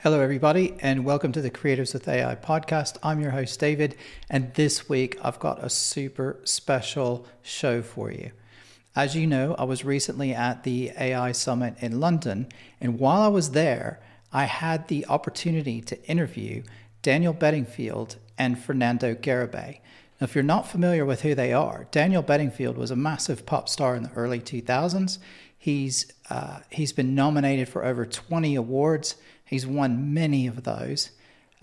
Hello, everybody, and welcome to the Creatives with AI podcast. I'm your host, David, and this week I've got a super special show for you. As you know, I was recently at the AI Summit in London, and while I was there, I had the opportunity to interview Daniel Bedingfield and Fernando Garibay. Now, if you're not familiar with who they are, Daniel Bedingfield was a massive pop star in the early 2000s. He's been nominated for over 20 awards. He's won many of those.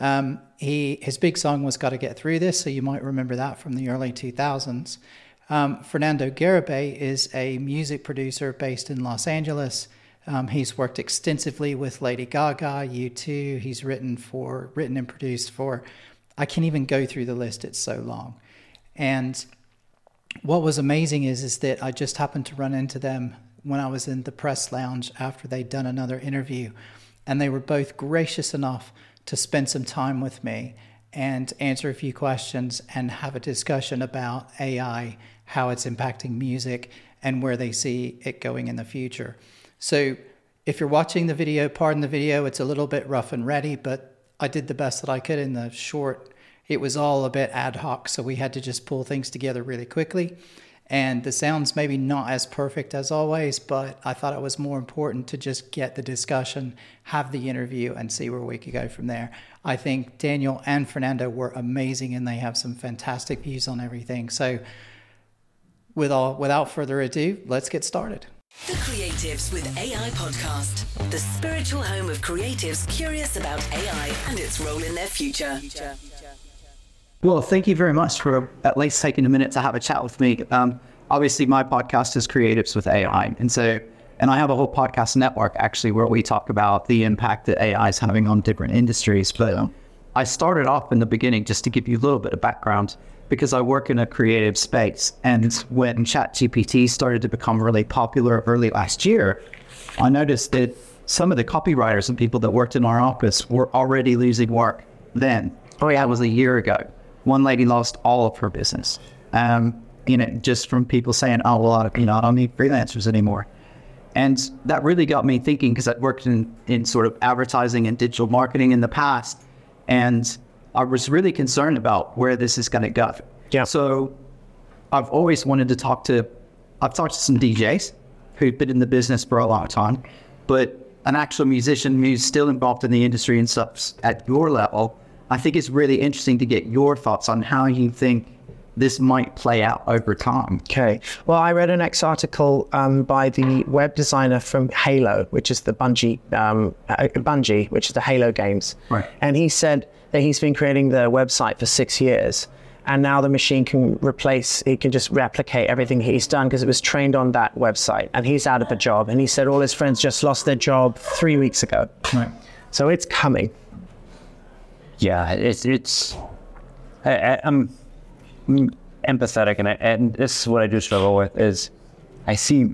His big song was Gotta Get Through This, so you might remember that from the early 2000s. Fernando Garibay is a music producer based in Los Angeles. He's worked extensively with Lady Gaga, U2. He's written and produced for, I can't even go through the list, it's so long. And what was amazing is that I just happened to run into them when I was in the press lounge after they'd done another interview. And they were both gracious enough to spend some time with me and answer a few questions and have a discussion about AI, how it's impacting music, and where they see it going in the future. So if you're watching the video, pardon the video, it's a little bit rough and ready, but I did the best that I could in the short. It was all a bit ad hoc, so we had to just pull things together really quickly. And the sound's maybe not as perfect as always, but I thought it was more important to just get the discussion, have the interview, and see where we could go from there. I think Daniel and Fernando were amazing, and they have some fantastic views on everything. So without further ado, let's get started. The Creatives with AI podcast, the spiritual home of creatives curious about AI and its role in their future. Well, thank you very much for at least taking a minute to have a chat with me. Obviously, my podcast is Creatives with AI. And I have a whole podcast network, actually, where we talk about the impact that AI is having on different industries. But I started off in the beginning, just to give you a little bit of background, because I work in a creative space. And when ChatGPT started to become really popular early last year, I noticed that some of the copywriters and people that worked in our office were already losing work then. Oh, yeah, it was a year ago. One lady lost all of her business, just from people saying, oh, well, I don't need freelancers anymore. And that really got me thinking, because I'd worked in sort of advertising and digital marketing in the past. And I was really concerned about where this is going to go. Yeah. So I've always wanted to talked to some DJs who've been in the business for a long time, but an actual musician who's still involved in the industry and stuff at your level. I think it's really interesting to get your thoughts on how you think this might play out over time. Okay. Well, I read an article by the web designer from Halo, which is the Bungie, which is the Halo games. Right. And he said that he's been creating the website for 6 years. And now the machine can just replicate everything he's done because it was trained on that website. And he's out of a job. And he said all his friends just lost their job 3 weeks ago. Right. So it's coming. Yeah, I'm empathetic, and this is what I do struggle with, is I see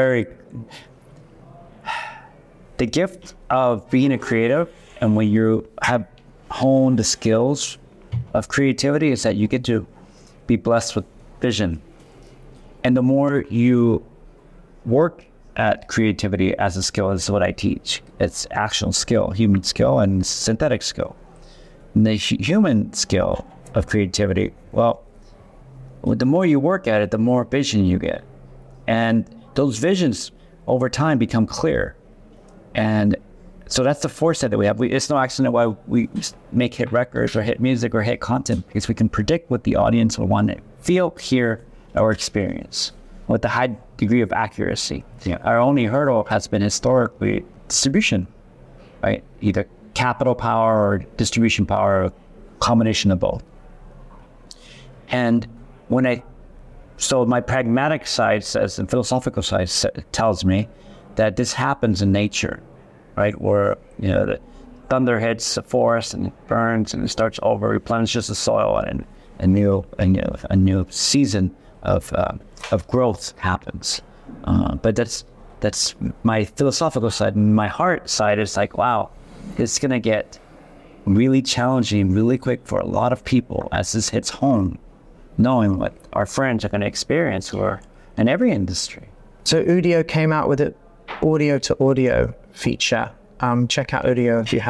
the gift of being a creative, and when you have honed the skills of creativity, is that you get to be blessed with vision. And the more you work at creativity as a skill, is what I teach. It's actual skill, human skill, and synthetic skill. The human skill of creativity, well, the more you work at it, the more vision you get. And those visions over time become clear. And so that's the foresight that we have. It's no accident why we make hit records or hit music or hit content, because we can predict what the audience will want to feel, hear, or experience with a high degree of accuracy. Yeah. Our only hurdle has been historically distribution, right? Either capital power or distribution power, or a combination of both. And so my pragmatic side says, and philosophical side tells me that this happens in nature, right? Where, the thunder hits the forest and it burns and it starts over, replenishes the soil, and a new season of growth happens. But that's my philosophical side. And my heart side is like, wow, it's going to get really challenging really quick for a lot of people as this hits home, knowing what our friends are going to experience who are in every industry. So Udio came out with an audio to audio feature. Check out Udio if you have it.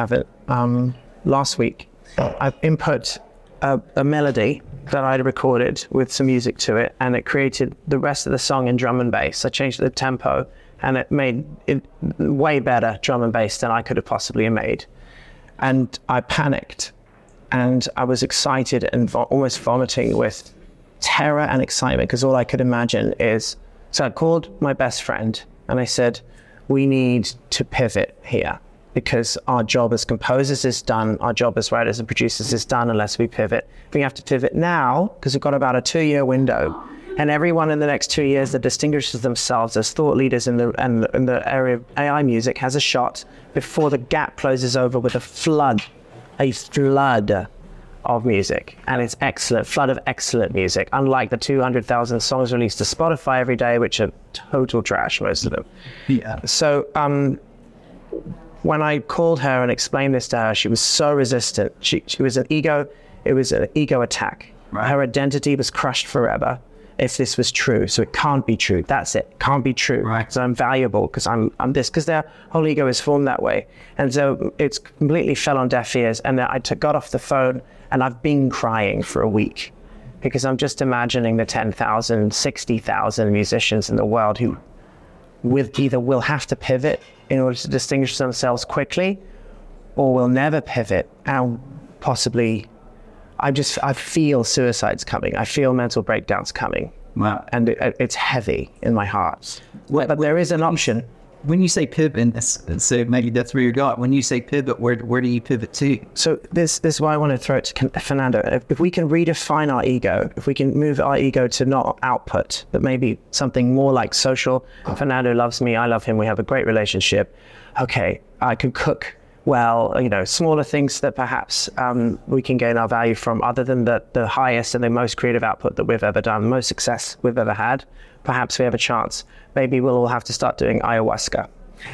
last week. I've input a melody that I'd recorded with some music to it, and it created the rest of the song in drum and bass. I changed the tempo, and it made it way better drum and bass than I could have possibly made. And I panicked, and I was excited and almost vomiting with terror and excitement, because all I could imagine is, so I called my best friend and I said, we need to pivot here, because our job as composers is done, our job as writers and producers is done unless we pivot. We have to pivot now, because we've got about a 2-year window. And everyone in the next 2 years that distinguishes themselves as thought leaders in the area of AI music has a shot before the gap closes over with a flood of music. And it's excellent, flood of excellent music, unlike the 200,000 songs released to Spotify every day, which are total trash, most of them. Yeah. So when I called her and explained this to her, she was so resistant. She was it was an ego attack. Right. Her identity was crushed forever if this was true. So it can't be true. That's it. Can't be true. Right. Because I'm valuable, because I'm this, because their whole ego is formed that way. And so it's completely fell on deaf ears. And then I got off the phone, and I've been crying for a week, because I'm just imagining the 10,000, 60,000 musicians in the world who either will have to pivot in order to distinguish themselves quickly, or will never pivot, and possibly I feel suicides coming. I feel mental breakdowns coming. Wow. And it's heavy in my heart. But there is an option. When you say pivot, so maybe that's where you're going. When you say pivot, where do you pivot to? So this is why I want to throw it to Fernando. If we can redefine our ego, if we can move our ego to not output, but maybe something more like social. Fernando loves me, I love him, we have a great relationship. Okay, I can cook well, smaller things that perhaps we can gain our value from, other than the highest and the most creative output that we've ever done, the most success we've ever had. Perhaps we have a chance. Maybe we'll all have to start doing ayahuasca.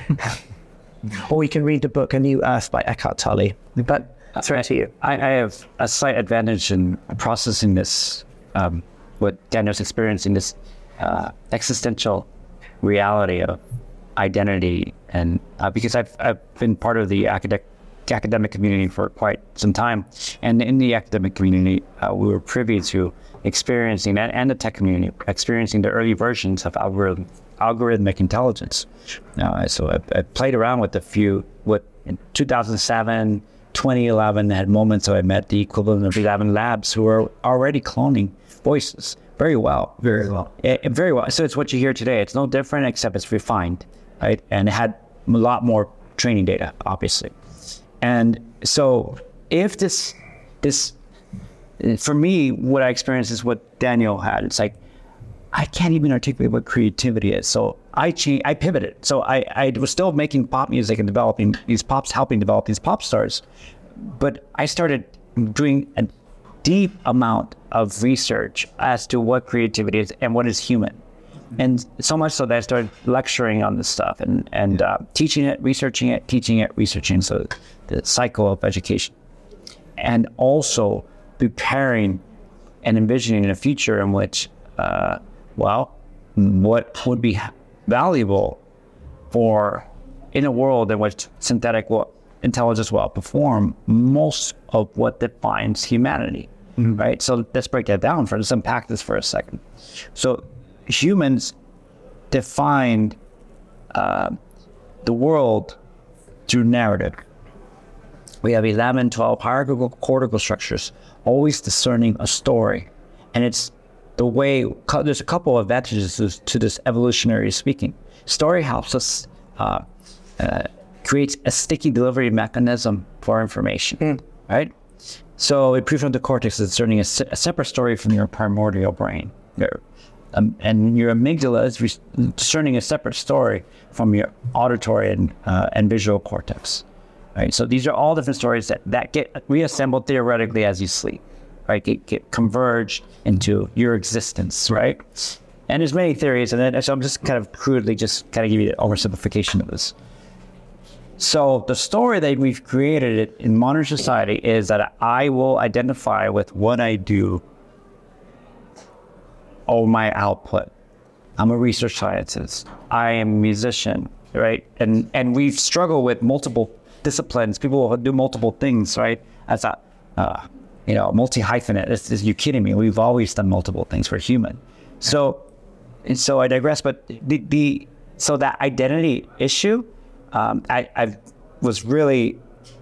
Or we can read the book A New Earth by Eckhart Tolle. But throw it to you. I have a slight advantage in processing this, what Daniel's experiencing, this existential reality of identity, and because I've been part of the academic community for quite some time, and in the academic community we were privy to experiencing, and the tech community experiencing the early versions of algorithmic intelligence. So I played around with a few. In 2007, 2011, I had moments where I met the equivalent of 11 labs who were already cloning voices very well. Very well. So it's what you hear today. It's no different, except it's refined, right? And it had a lot more training data, obviously. And so if this for me, what I experienced is what Daniel had. It's like, I can't even articulate what creativity is. So I pivoted. So I was still making pop music and developing these helping develop these pop stars. But I started doing a deep amount of research as to what creativity is and what is human. And so much so that I started lecturing on this stuff and teaching it, researching it, teaching it, researching. So the cycle of education. And also preparing and envisioning a future in which, what would be valuable in a world in which synthetic intelligence will outperform most of what defines humanity, right? So let's break that down. Let's unpack this for a second. So humans defined the world through narrative. We have 11, 12 hierarchical cortical structures, always discerning a story. And it's the way, there's a couple of advantages to this evolutionary speaking. Story helps us create a sticky delivery mechanism for information, right? So the prefrontal cortex is discerning a separate story from your primordial brain. And your amygdala is discerning a separate story from your auditory and visual cortex. Right, so these are all different stories that get reassembled theoretically as you sleep, right? Get converged into your existence, right? And there's many theories, and so I'm just kind of crudely just kind of give you an oversimplification of this. So the story that we've created in modern society is that I will identify with what I do or my output. I'm a research scientist. I am a musician, right? And we've struggled with multiple disciplines. People will do multiple things, right? As a multi-hyphenate. You're kidding me? We've always done multiple things. We're human. So I digress. But so that identity issue, I was really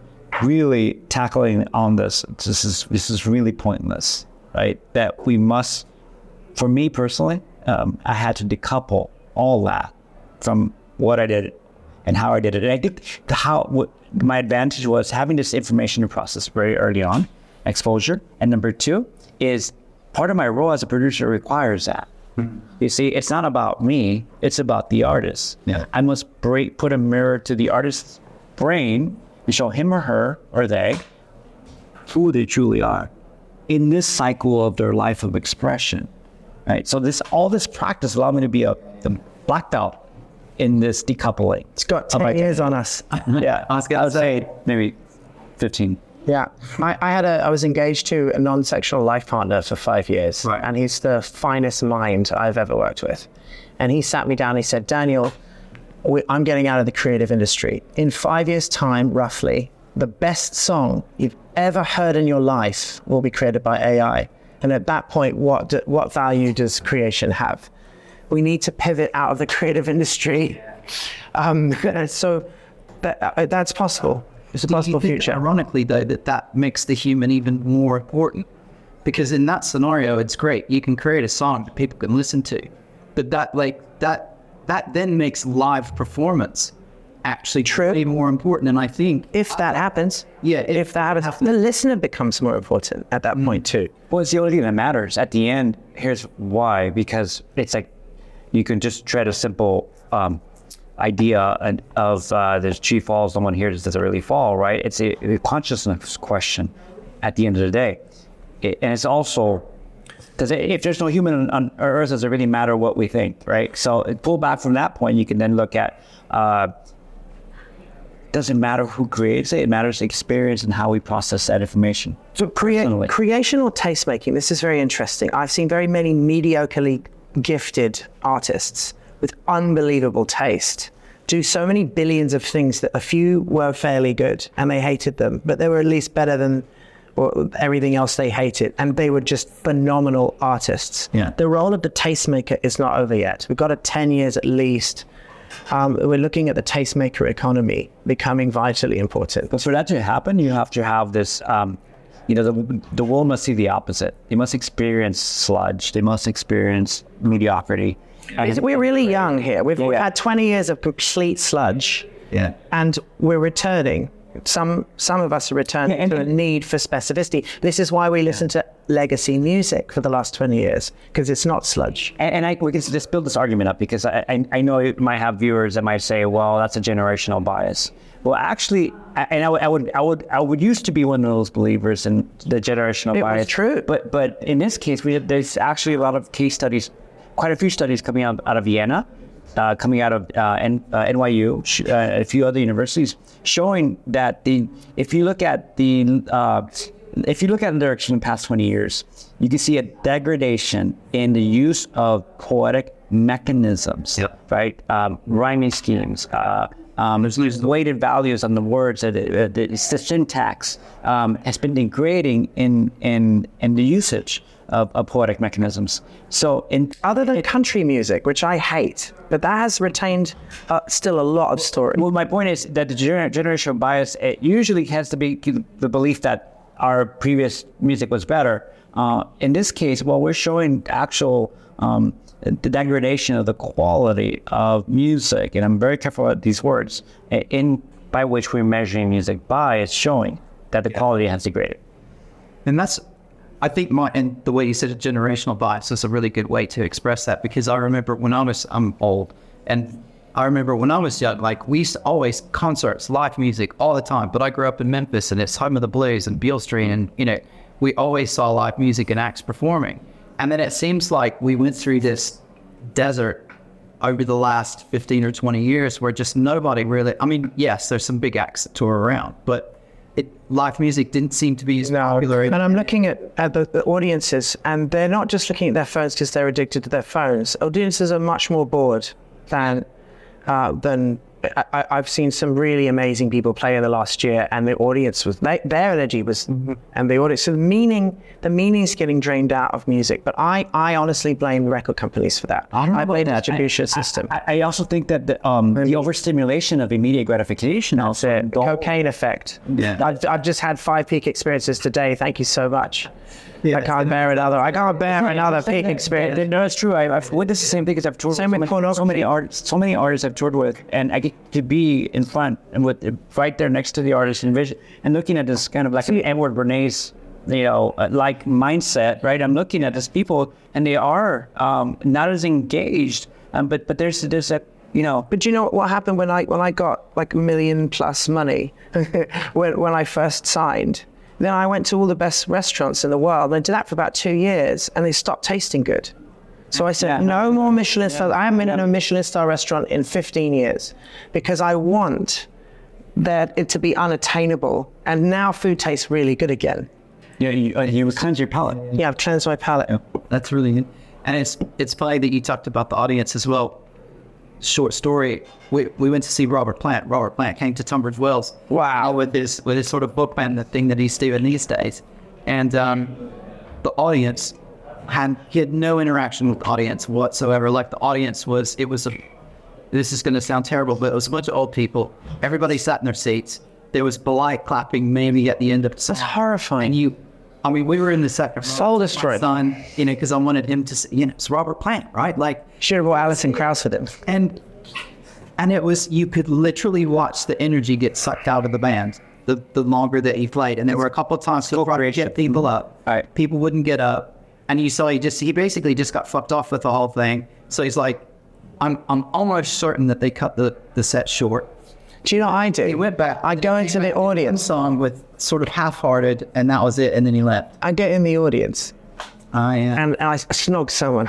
tackling on this. This is really pointless, right? That we must, for me personally, I had to decouple all that from what I did and how I did it. And I think what my advantage was having this information to process very early on, exposure. And number two is part of my role as a producer requires that. Mm-hmm. You see, it's not about me, it's about the artist. Yeah. I must put a mirror to the artist's brain and show him or her or they who they truly are in this cycle of their life of expression. Right. So all this practice allowed me to be the black belt in this decoupling. It's got 10 years on us. Yeah. I would say maybe 15. Yeah. I was engaged to a non-sexual life partner for 5 years. Right. And he's the finest mind I've ever worked with. And he sat me down and he said, Daniel, I'm getting out of the creative industry. In 5 years' time, roughly, the best song you've ever heard in your life will be created by AI. And at that point, what value does creation have? We need to pivot out of the creative industry. So that's possible. It's a possible future. Ironically, though, that makes the human even more important. Because in that scenario, it's great. You can create a song that people can listen to. But that then makes live performance actually truly more important. And I think if that happens, if that happens, the listener becomes more important at that point too. Well, it's the only thing that matters at the end. Here's why: because it's like you can just tread a simple idea of there's tree falls, someone here does it really fall, right? It's a consciousness question at the end of the day, and it's also. Because if there's no human on Earth, does it really matter what we think, right? So pull back from that point, you can then look at, doesn't matter who creates it, it matters the experience and how we process that information. So creation or taste-making, this is very interesting. I've seen very many mediocrely gifted artists with unbelievable taste do so many billions of things that a few were fairly good and they hated them, but they were at least better than everything else they hated, and they were just phenomenal artists. Yeah. The role of the tastemaker is not over yet. We've got 10 years at least. We're looking at the tastemaker economy becoming vitally important. But for that to happen, you have to have this, the world must see the opposite. They must experience sludge. They must experience mediocrity. We're really young here. We've had 20 years of complete sludge, and we're returning. Some of us are returning to a need for specificity. This is why we listen to legacy music for the last 20 years, because it's not sludge. And we can just build this argument up, because I know you might have viewers that might say, well, that's a generational bias. Well, actually, and I would used to be one of those believers in the generational bias. It was true. But in this case, there's actually a lot of case studies, quite a few studies coming out of Vienna, coming out of NYU, a few other universities, showing that if you look at the direction in the past 20 years, you can see a degradation in the use of poetic mechanisms, right? Rhyming schemes. There's weighted values on the words. The syntax has been degrading in the usage of poetic mechanisms. So other than country music, which I hate, but that has retained still a lot of story. Well, my point is that the generational bias, it usually has to be the belief that our previous music was better. In this case, we're showing actual the degradation of the quality of music, and I'm very careful about these words, by which we're measuring music by, it's showing that the quality has degraded. And that's, I think, and the way you said a generational bias is a really good way to express that, because I remember I'm old, and I remember when I was young, like we used to always concerts, live music all the time, but I grew up in Memphis and it's home of the blues and Beale Street, and we always saw live music and acts performing. And then it seems like we went through this desert over the last 15 or 20 years where just nobody really, yes, there's some big acts that tour around, but live music didn't seem to be as popular. And I'm looking at the audiences, and they're not just looking at their phones because they're addicted to their phones. Audiences are much more bored than I've seen some really amazing people play in the last year, and the audience was their energy was, and the audience. So the meaning is getting drained out of music. But I honestly blame the record companies for that. I blame the distribution system. I also think that the overstimulation of immediate gratification. That's it. The cocaine effect. Yeah. I've just had 5 peak experiences today. Thank you so much. I can't bear another peak experience. No, it's true. I've witnessed the same thing because I've toured with so many artists I've toured with, and I get to be in front and with right there next to the artist and vision, and looking at this kind of like an Edward Bernays, like mindset, right? I'm looking at these people, and they are not as engaged, but there's that. But you know what happened when I got like $1 million plus money when I first signed? Then I went to all the best restaurants in the world, and I did that for about 2 years, and they stopped tasting good. So I said, no more Michelin stars. I haven't been in a Michelin star restaurant in 15 years because I want it to be unattainable. And now food tastes really good again. Yeah, you cleanse your palate. Yeah, I've cleansed my palate. Yeah, that's really good. And it's funny that you talked about the audience as well. Short story. We went to see Robert Plant. Robert Plant came to Tunbridge Wells. Wow. With his sort of book band, the thing that he's doing these days, and the audience he had no interaction with the audience whatsoever. Like the audience this is going to sound terrible, but it was a bunch of old people. Everybody sat in their seats. There was polite clapping maybe at the end of the song. That's horrifying. And we were in the second row. Soul destroyed. Son, because I wanted him to see, it's Robert Plant, right? Like, should have brought Alison Krauss with him. And it was, you could literally watch the energy get sucked out of the band the longer that he played. And there were a couple of times he'll get people up. Right. People wouldn't get up. And you saw he basically just got fucked off with the whole thing. So he's like, I'm almost certain that they cut the set short. Do you know what I do? He went back. I go into the audience. Song with sort of half-hearted, and that was it, and then he left. I get in the audience. And I snog someone.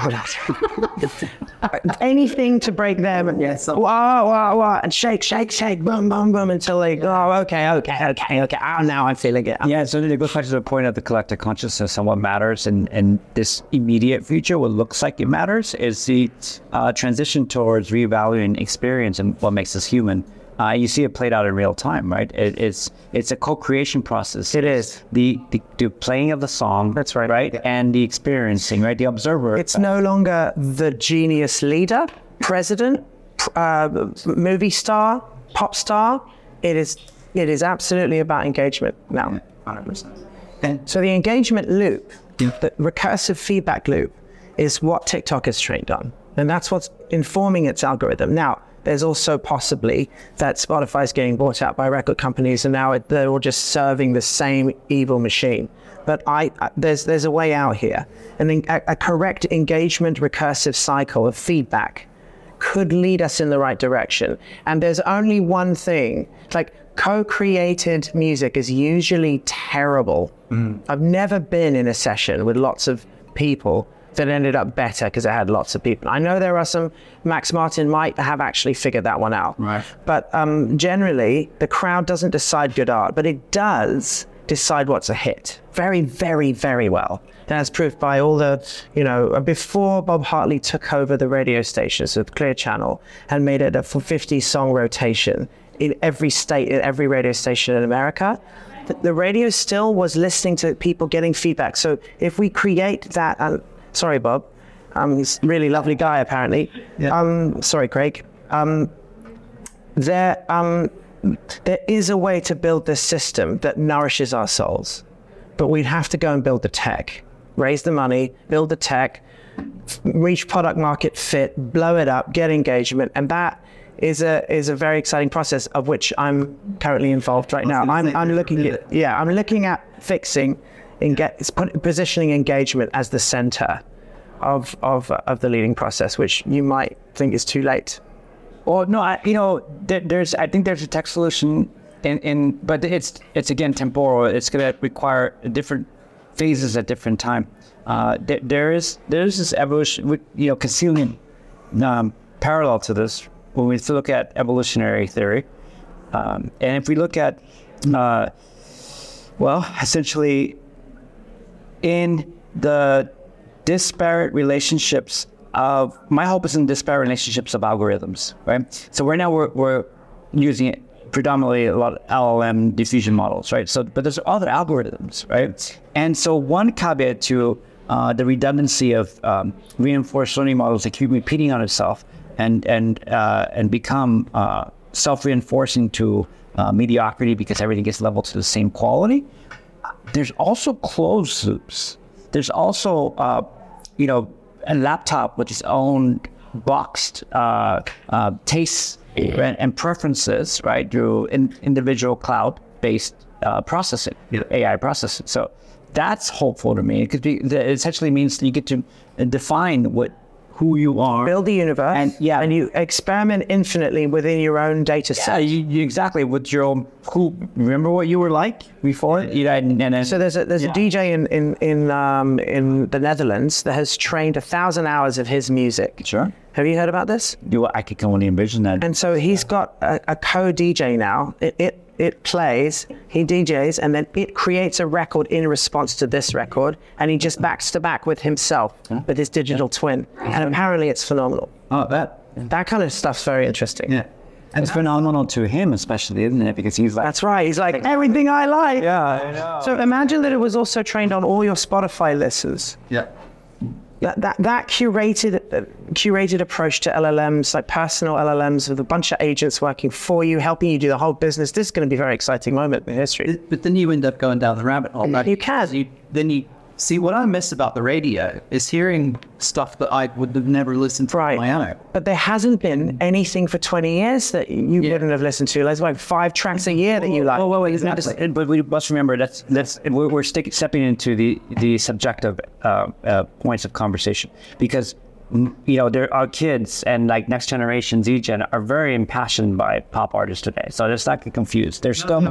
Anything to break them. Yes. Wah, and shake, boom, boom, boom, until they go, okay. Oh, now I'm feeling it. Yeah, so it goes back to the point of the collective consciousness and what matters, and this immediate future, what looks like it matters, is the transition towards reevaluating experience and what makes us human. You see it played out in real time, right? It's a co-creation process. It is. The playing of the song. That's right. Right? Yeah. And the experiencing, right? The observer. It's no longer the genius leader, president, movie star, pop star. It is absolutely about engagement now. 100%. And so the engagement loop, the recursive feedback loop, is what TikTok is trained on. And that's what's informing its algorithm. Now, there's also possibly that Spotify's getting bought out by record companies, and now they're all just serving the same evil machine. But there's a way out here. And a correct engagement recursive cycle of feedback could lead us in the right direction. And there's only one thing, like co-created music is usually terrible. I've never been in a session with lots of people that ended up better because it had lots of people. I know there are some, Max Martin might have actually figured that one out. Right. But generally, the crowd doesn't decide good art, but it does decide what's a hit very, very, very well. That's proved by all the, before Bob Hartley took over the radio stations with Clear Channel and made it a 50-song rotation in every state, in every radio station in America, the radio still was listening to people getting feedback. So if we create that... sorry, Bob. He's a really lovely guy, apparently. Yeah. Sorry, Craig. There is a way to build this system that nourishes our souls, but we'd have to go and build the tech, raise the money, build the tech, reach product market fit, blow it up, get engagement, and that is a very exciting process of which I'm currently involved right now. I'm looking at fixing. Positioning engagement as the center of the leading process, which you might think is too late. Well, no, I think there's a tech solution, but it's again temporal. It's going to require different phases at different time. There's this evolution, concealing parallel to this when we look at evolutionary theory, and if we look at, essentially. In the disparate relationships my hope is in disparate relationships of algorithms, right? So right now we're using it predominantly a lot of LLM diffusion models, right? So, but there's other algorithms, right? And so one caveat to the redundancy of reinforced learning models that keep repeating on itself and become self-reinforcing to mediocrity because everything gets leveled to the same quality. There's also closed loops. There's also, a laptop with its own boxed tastes and preferences, right, through individual cloud-based processing, AI processing. So that's hopeful to me. It essentially means you get to define who you are, build the universe, and you experiment infinitely within your own data set. Yeah, you exactly with your own. Remember what you were like before? So there's a DJ in the Netherlands that has trained 1,000 hours of his music. Sure. Have you heard about this? I could only envision that. And so he's got a co-DJ now. It plays, he DJs, and then it creates a record in response to this record, and he just backs to back with himself, with his digital twin. And apparently it's phenomenal. Oh, that kind of stuff's very interesting. Yeah. And it's phenomenal to him, especially, isn't it? Because he's like... That's right. He's like, everything I like. Yeah, I know. So imagine that it was also trained on all your Spotify listens. Yeah. That curated approach to LLMs, like personal LLMs with a bunch of agents working for you, helping you do the whole business. This is going to be a very exciting moment in history. But then you end up going down the rabbit hole. Right? You can. Then you see what I miss about the radio is hearing stuff that I would have never listened to on my own. But there hasn't been anything for 20 years that you wouldn't have listened to. There's like 5 tracks a year that you like. Oh, exactly. But we must remember we're stepping into the subjective points of conversation, because there are kids and like next generation Z-Gen are very impassioned by pop artists today. So let's not get confused. They're still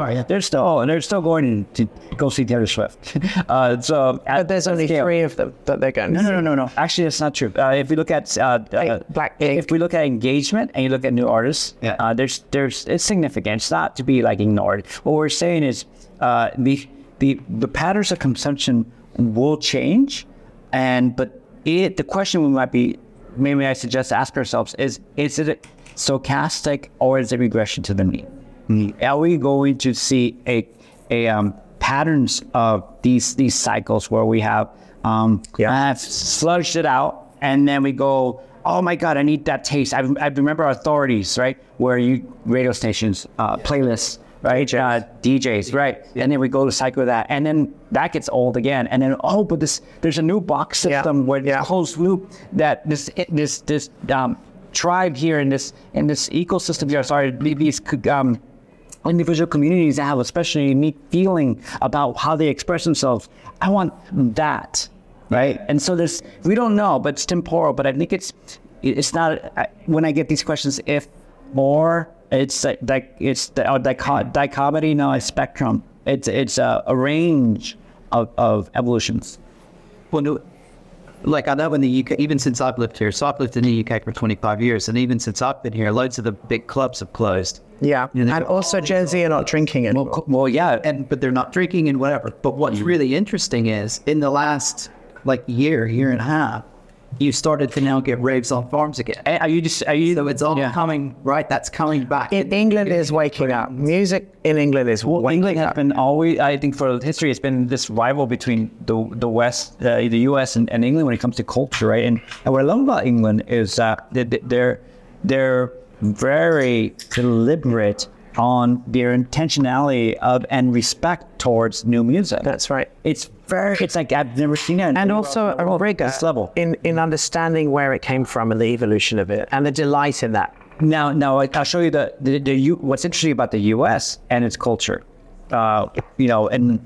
going to go see Taylor Swift. But there's only 3 of them that they're going to see. No. Actually, that's not true. If we look at if we look at engagement and you look at new artists, it's significant. It's not to be like ignored. What we're saying is the patterns of consumption will change, but the question we might be, maybe I suggest ask ourselves is it stochastic or is it regression to the mean? Are we going to see a patterns of these cycles where we have sludged it out and then we go, oh my God, I need that taste. I remember authorities, right? Where radio stations, playlists, right? DJs, right? Yeah. And then we go to cycle that, and then that gets old again. And then but there's a new box system where it's closed loop that this tribe here in this ecosystem here. Sorry, these individual communities that have a special unique feeling about how they express themselves. I want that, right? And so we don't know, but it's temporal. But I think it's not. When I get these questions, if more. It's like it's the dichotomy, no, a spectrum. It's a range of evolutions. Well, no, like I know in the UK, even since I've lived here, so I've lived in the UK for 25 years, and even since I've been here, loads of the big clubs have closed. Yeah, and also Gen Z are not drinking anymore. Well, yeah, but they're not drinking and whatever. But what's really interesting is in the last year and a half, you started to now get raves on farms again. So it's all coming, right? That's coming back. England is waking up. Music in England is waking up. England has been always, I think for history, it's been this rival between the West, the US and England when it comes to culture, right? And what I love about England is they're very deliberate on their intentionality of and respect towards new music. That's right. It's like I've never seen it. And also a rigor level in understanding where it came from and the evolution of it and the delight in that. Now I'll show you what's interesting about the U.S. and its culture, and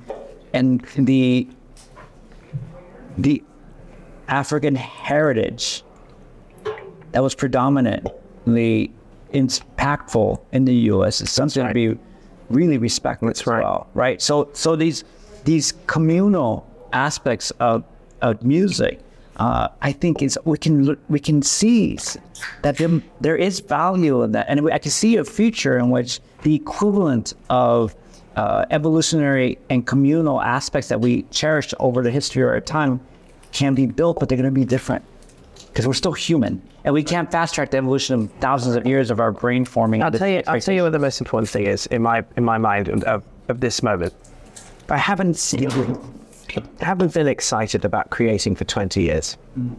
the African heritage that was predominantly impactful in the U.S. is something to be really respected as well, right? So these communal aspects of music, I think we can see that there is value in that, and I can see a future in which the equivalent of evolutionary and communal aspects that we cherished over the history of our time can be built, but they're going to be different. because we're still human, and we can't fast track the evolution of thousands of years of our brain forming. I'll tell you what the most important thing is in my mind of this moment. I haven't been excited about creating for 20 years.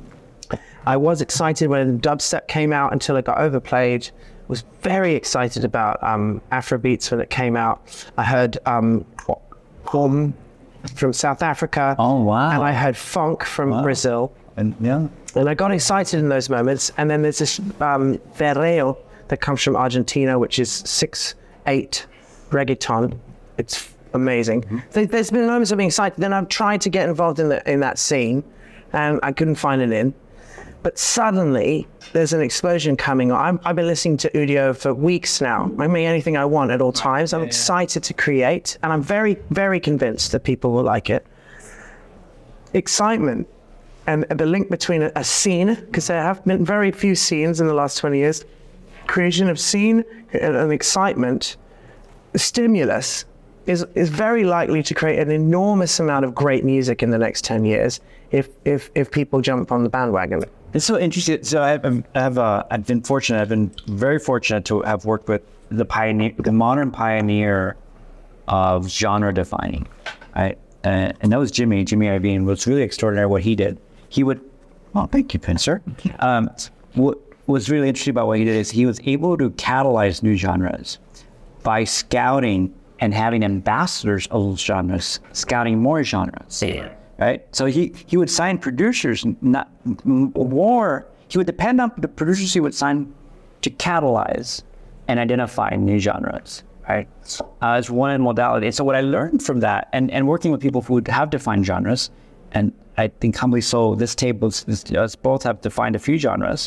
I was excited when dubstep came out until it got overplayed. Was very excited about Afrobeats when it came out. I heard Home from South Africa. Oh, wow. And I heard funk from Brazil. And I got excited in those moments. And then there's this Perreo that comes from Argentina, which is 6/8 reggaeton. It's amazing. There's been moments of being excited. Then I've tried to get involved in that scene, and I couldn't find it in. But suddenly, there's an explosion coming on. I've been listening to Udio for weeks now. I make anything I want at all times. I'm excited to create, and I'm very, very convinced that people will like it. Excitement and the link between a scene, because there have been very few scenes in the last 20 years, creation of scene and excitement, stimulus is very likely to create an enormous amount of great music in the next 10 years if people jump on the bandwagon. It's so interesting. So I've been fortunate. I've been very fortunate to have worked with the modern pioneer of genre defining, right? And that was Jimmy Iovine. Was really extraordinary what he did. He would, thank you, Pincer. What was really interesting about what he did is he was able to catalyze new genres by scouting and having ambassadors of those genres, scouting more genres. Yeah. Right, so he would sign producers, he would depend on the producers he would sign to catalyze and identify new genres, right? As one modality. And so what I learned from that, and working with people who have defined genres, and I think humbly so, this table, us both have defined a few genres,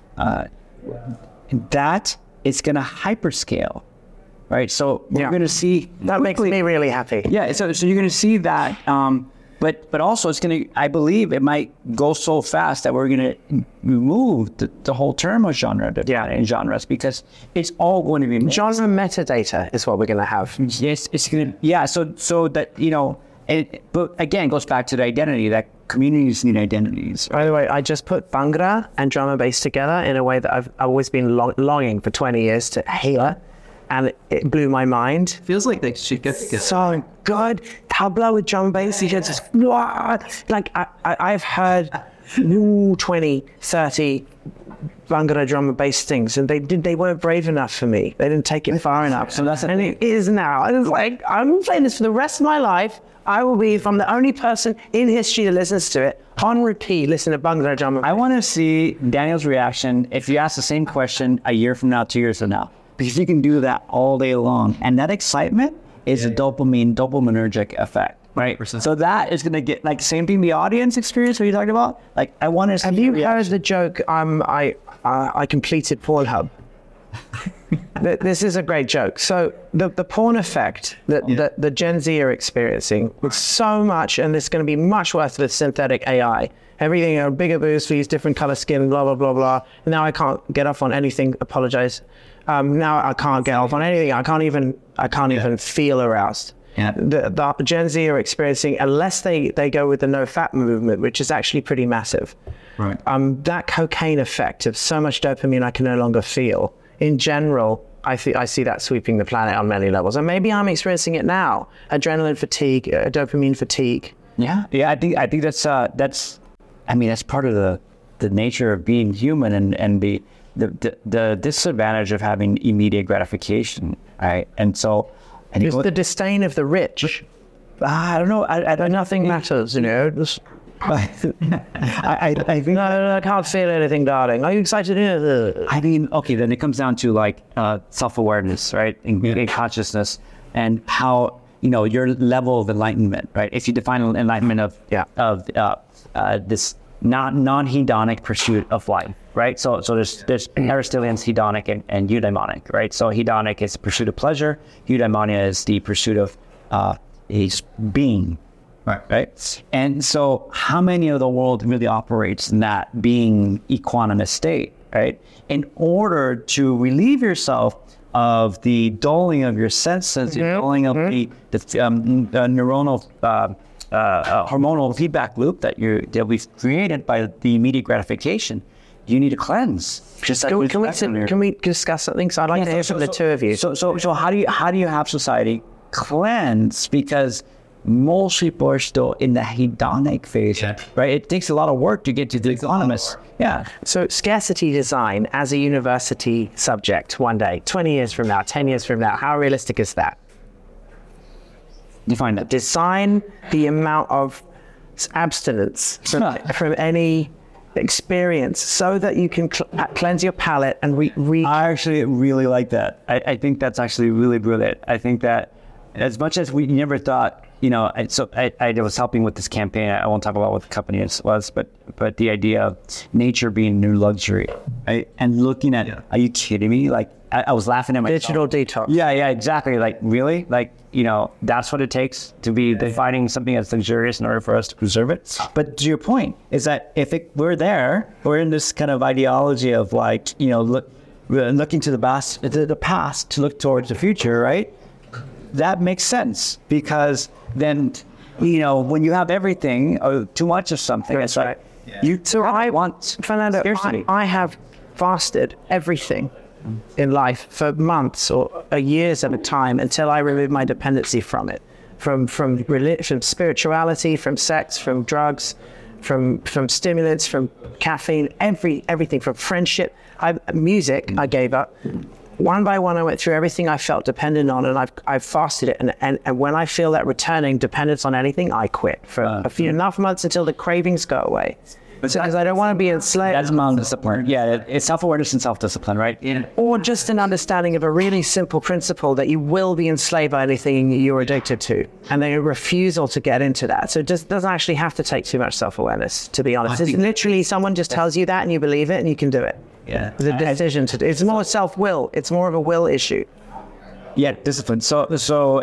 that is going to hyperscale, right? So we're going to see... That makes me really happy. Yeah, so you're going to see that... But also it's going to, I believe it might go so fast that we're going to remove the whole term of genre in genres, because it's all going to be mixed. Genre metadata is what we're going to have. Yes, it's going to, so that, but again, it goes back to the identity, that communities need identities. By the way, I just put Bhangra and drum and bass together in a way that I've always been longing for 20 years to hear. And it blew my mind. Feels like they should get together. So good. Tabla with drum and bass. You just, like, I've heard 20, 30 Bhangra drum and bass things, and they weren't brave enough for me. They didn't take it far enough. So and it is now. And it's like, I'm playing this for the rest of my life. I will be, if I'm the only person in history that listens to it, on repeat, listen to Bhangra drum and bass. I want to see Daniel's reaction if you ask the same question a year from now, 2 years from now. Because you can do that all day long. And that excitement is a dopaminergic effect, right? So that is going to get, like, same thing, the audience experience, what you talked about. Like, I want to see. Have you heard the joke, I completed Pornhub? This is a great joke. So the porn effect that the Gen Z are experiencing with so much, and it's going to be much worse with synthetic AI. Everything, bigger boobs for these different color skin, blah, blah, blah, blah. And now I can't get off on anything, apologize. Now I can't get off on anything. I can't even feel aroused. Yeah. The Gen Z are experiencing, unless they go with the no fat movement, which is actually pretty massive. Right. That cocaine effect of so much dopamine I can no longer feel. In general, I see that sweeping the planet on many levels, and maybe I'm experiencing it now. Adrenaline fatigue, dopamine fatigue. Yeah. I think that's part of the nature of being human, and the disadvantage of having immediate gratification, right? And so, it's the disdain of the rich. I don't know. Nothing matters, Just, I think no, I can't feel anything, darling. Are you excited? I mean, okay, then it comes down to like self-awareness, right? In consciousness, and how your level of enlightenment, right? If you define enlightenment of this non-hedonic pursuit of life, right? So there's Aristotelian's hedonic and eudaimonic, right? So hedonic is pursuit of pleasure. Eudaimonia is the pursuit of being, right? And so how many of the world really operates in that being equanimous state, right? In order to relieve yourself of the dulling of your senses, the dulling of the neuronal hormonal feedback loop that we've created by the immediate gratification. You need to cleanse. Just like can we discuss something? So I'd like to hear from the two of you. So how do you have society cleanse? Because most people are still in the hedonic phase, right? It takes a lot of work to get to the economist. Yeah. So scarcity design as a university subject one day, 20 years from now, 10 years from now, how realistic is that? Define that. Design the amount of abstinence from any experience so that you can cleanse your palate and I actually really like that. I think that's actually really brilliant. I think that as much as we never thought, I was helping with this campaign. I won't talk about what the company was, but the idea of nature being new luxury, right? And looking at, are you kidding me? Like I was laughing at myself. Digital detox. Yeah, exactly. Like really? Like, that's what it takes to be defining something that's luxurious in order for us to preserve it. But to your point is that we're there, we're in this kind of ideology of like, looking to the past to look towards the future, right? That makes sense because then, when you have everything or too much of something, that's right. Fernando, I have fasted everything in life for months or years at a time until I remove my dependency from it, from spirituality, from sex, from drugs, from stimulants, from caffeine, everything, from friendship, music. I gave up. One by one, I went through everything I felt dependent on, and I've fasted it. And when I feel that returning dependence on anything, I quit for enough months until the cravings go away. Because I don't want to be enslaved. That's discipline. Yeah, it's self-awareness and self-discipline, right? Yeah. Or just an understanding of a really simple principle that you will be enslaved by anything you're addicted to, and then a refusal to get into that. So it just doesn't actually have to take too much self-awareness, to be honest. It's literally someone just tells you that and you believe it and you can do it. Yeah. The decision to do. It's more self-will. It's more of a will issue. Yeah, discipline. Okay, so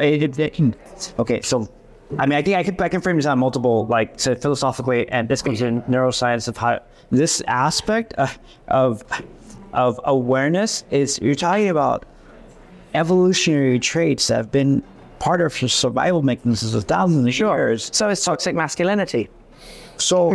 I mean, I think I can frame this on multiple, philosophically, and this comes in neuroscience of how this aspect of awareness is, you're talking about evolutionary traits that have been part of your survival mechanisms of thousands of years. So is toxic masculinity. So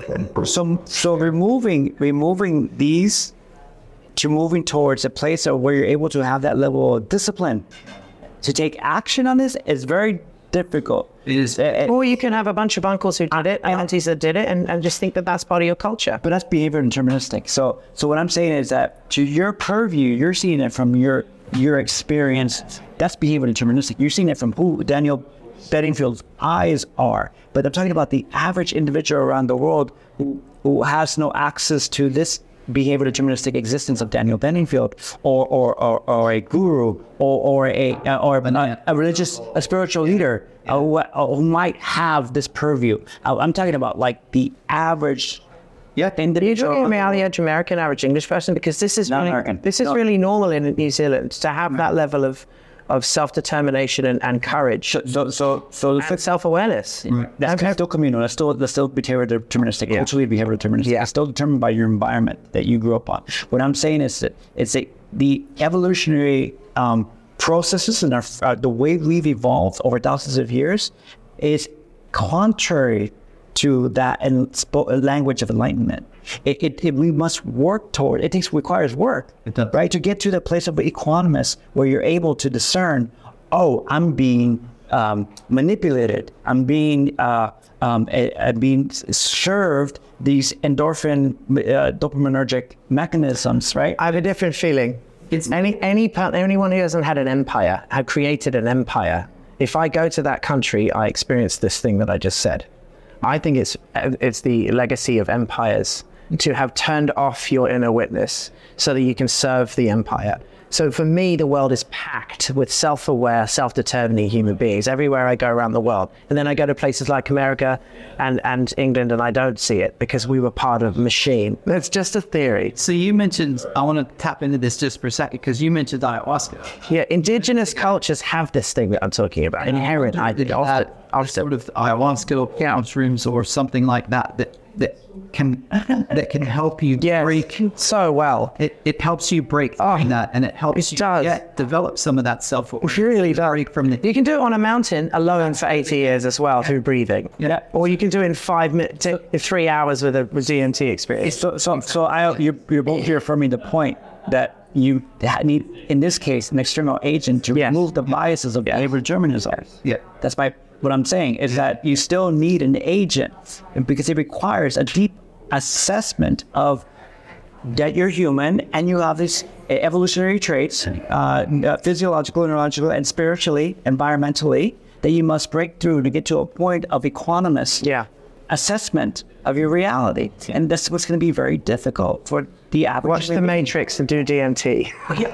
removing these to moving towards a place where you're able to have that level of discipline to take action on this is very difficult. It is. Or you can have a bunch of uncles who did it, aunties that did it, and just think that that's part of your culture. But that's behavior deterministic. So what I'm saying is that to your purview, you're seeing it from your experience. That's behavior deterministic. You're seeing it from who Daniel Bedingfield's eyes are. But I'm talking about the average individual around the world who has no access to this behavior deterministic existence of Daniel Bedingfield, or a guru, or a religious, a spiritual leader who might have this purview. I'm talking about like the average individual. You're talking about the average American, average English person, because this is really normal in New Zealand to have that level of self-determination and courage. So and self-awareness. Right. That's still communal. That's still behavior deterministic. Yeah. Culturally behavior deterministic. Yeah. It's still determined by your environment that you grew up on. What I'm saying is that the evolutionary processes and the way we've evolved over thousands of years is contrary to that language of enlightenment. We must work toward it. Requires work, right, to get to the place of equanimous where you're able to discern. Oh, I'm being manipulated. I'm being served these endorphin, dopaminergic mechanisms. Right. I have a different feeling. It's anyone who hasn't had an empire, had created an empire. If I go to that country, I experience this thing that I just said. I think it's the legacy of empires to have turned off your inner witness so that you can serve the empire. So for me, the world is packed with self-aware, self-determining human beings everywhere I go around the world. And then I go to places like America and England, and I don't see it because we were part of a machine. It's just a theory. So you mentioned, I want to tap into this just for a second, because you mentioned ayahuasca. Yeah, indigenous cultures have this thing that I'm talking about. Inherent. Sort of ayahuasca mushrooms or something like that that can help you break so well. It helps you break through that, and it helps you develop some of that self-awareness. It really does. Break from the, you can do it on a mountain alone for 80 years as well through breathing. Yeah. Or you can do it in 5 minutes, 3 hours with a DMT experience. You're both reaffirming the point that you need, in this case, an external agent to remove the biases of behavioral determinism. Yeah. That's what I'm saying is that you still need an agent because it requires a deep assessment of that you're human and you have these evolutionary traits, physiological, neurological, and spiritually, environmentally, that you must break through to get to a point of equanimous assessment of your reality. And that's what's going to be very difficult for the average. Watch The Matrix and do DMT.